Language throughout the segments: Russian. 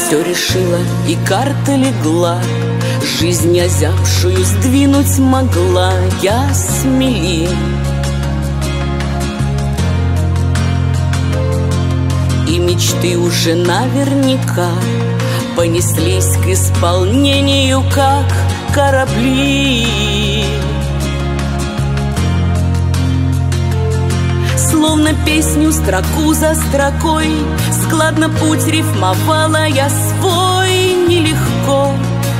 Все решила и карта легла, жизнь озябшую сдвинуть могла я смелее. И мечты уже наверняка понеслись к исполнению, как корабли. Словно песню строку за строкой складно путь рифмовала я свой нелегко.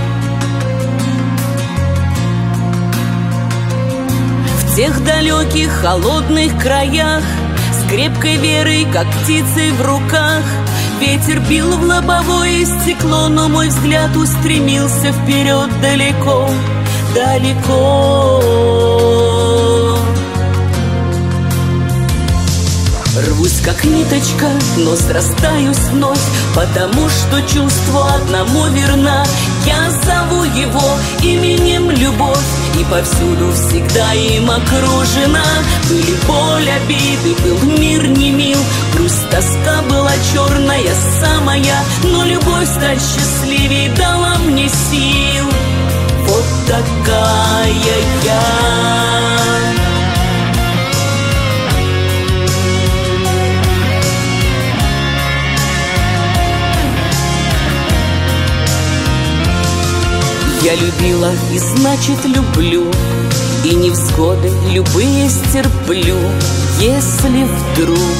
В тех далеких холодных краях с крепкой верой, как птицей в руках, ветер бил в лобовое стекло, но мой взгляд устремился вперед далеко, далеко. Рвусь как ниточка, но срастаюсь вновь, потому что чувство одному верна. Я зову его именем любовь, и повсюду всегда им окружена. Были боль, обиды, был мир не мил, грусть, тоска была черная самая, но любовь стать счастливей дала мне сил. Вот такая я. Я любила и значит люблю, и невзгоды любые стерплю, если вдруг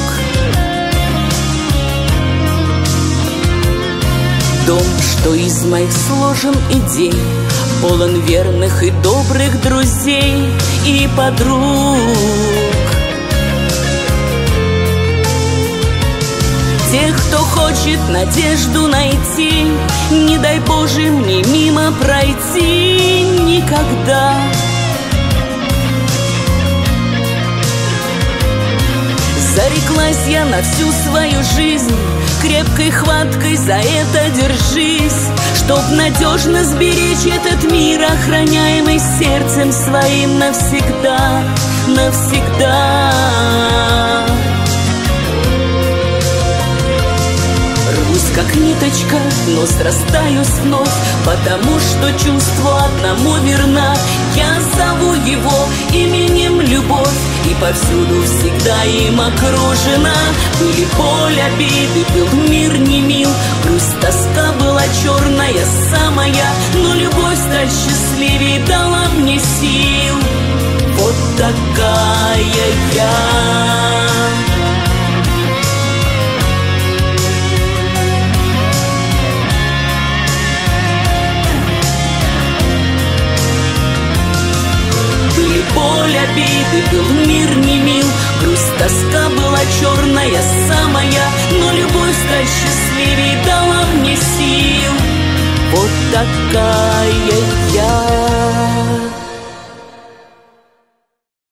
дом, что из моих сложен идей, полон верных и добрых друзей и подруг. Тех, кто хочет надежду найти, не дай Боже мне мимо пройти никогда. Зареклась я на всю свою жизнь, крепкой хваткой за это держись, чтоб надежно сберечь этот мир, охраняемый сердцем своим навсегда, навсегда. Как ниточка, но срастаюсь вновь, потому что чувство одному верна. Я зову его именем любовь, и повсюду всегда им окружена. Были боль, обиды, был мир не мил, грусть, тоска была черная самая, но любовь стать счастливей дала мне сил. Вот такая я. Боль, обиды, был мир не мил, грусть, тоска была черная самая, но любовь стать счастливей дала мне сил. Вот такая я.